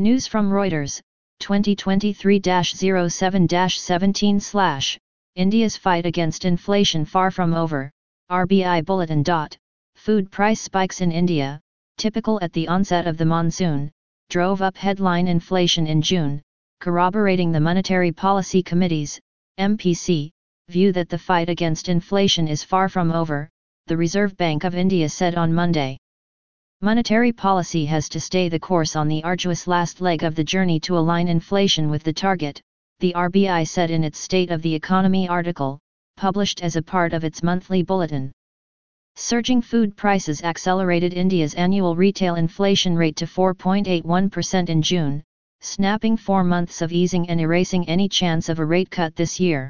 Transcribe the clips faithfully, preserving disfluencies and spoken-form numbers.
News from Reuters, twenty twenty-three dash oh seven dash seventeen slash, India's fight against inflation far from over, R B I Bulletin. Food price spikes in India, typical at the onset of the monsoon, drove up headline inflation in June, corroborating the Monetary Policy Committee's, M P C, view that the fight against inflation is far from over, the Reserve Bank of India said on Monday. Monetary policy has to stay the course on the arduous last leg of the journey to align inflation with the target, the R B I said in its State of the Economy article, published as a part of its monthly bulletin. Surging food prices accelerated India's annual retail inflation rate to four point eight one percent in June, snapping four months of easing and erasing any chance of a rate cut this year.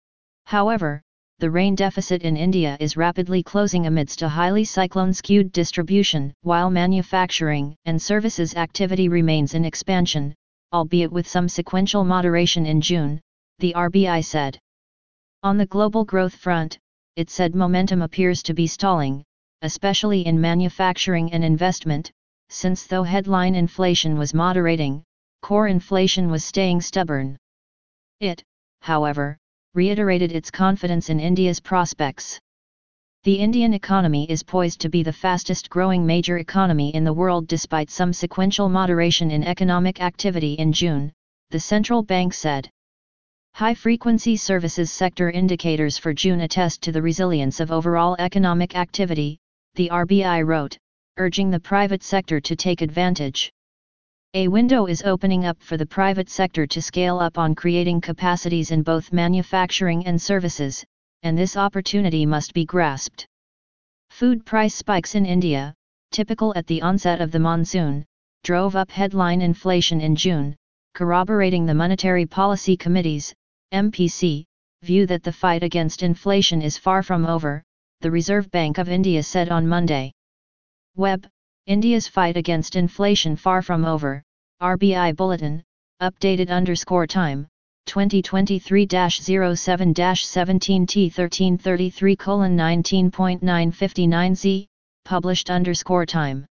However, the rain deficit in India is rapidly closing amidst a highly cyclone-skewed distribution, while manufacturing and services activity remains in expansion, albeit with some sequential moderation in June, the R B I said. On the global growth front, it said momentum appears to be stalling, especially in manufacturing and investment, since though headline inflation was moderating, core inflation was staying stubborn. It, however, reiterated its confidence in India's prospects. The Indian economy is poised to be the fastest-growing major economy in the world despite some sequential moderation in economic activity in June, the central bank said. High-frequency services sector indicators for June attest to the resilience of overall economic activity, the R B I wrote, urging the private sector to take advantage. A window is opening up for the private sector to scale up on creating capacities in both manufacturing and services, and this opportunity must be grasped. Food price spikes in India, typical at the onset of the monsoon, drove up headline inflation in June, corroborating the Monetary Policy Committee's, M P C, view that the fight against inflation is far from over, the Reserve Bank of India said on Monday. Web, India's fight against inflation far from over, R B I Bulletin, updated underscore time, twenty twenty-three dash oh seven dash seventeen T thirteen thirty-three colon nineteen point nine five nine Z, published underscore time.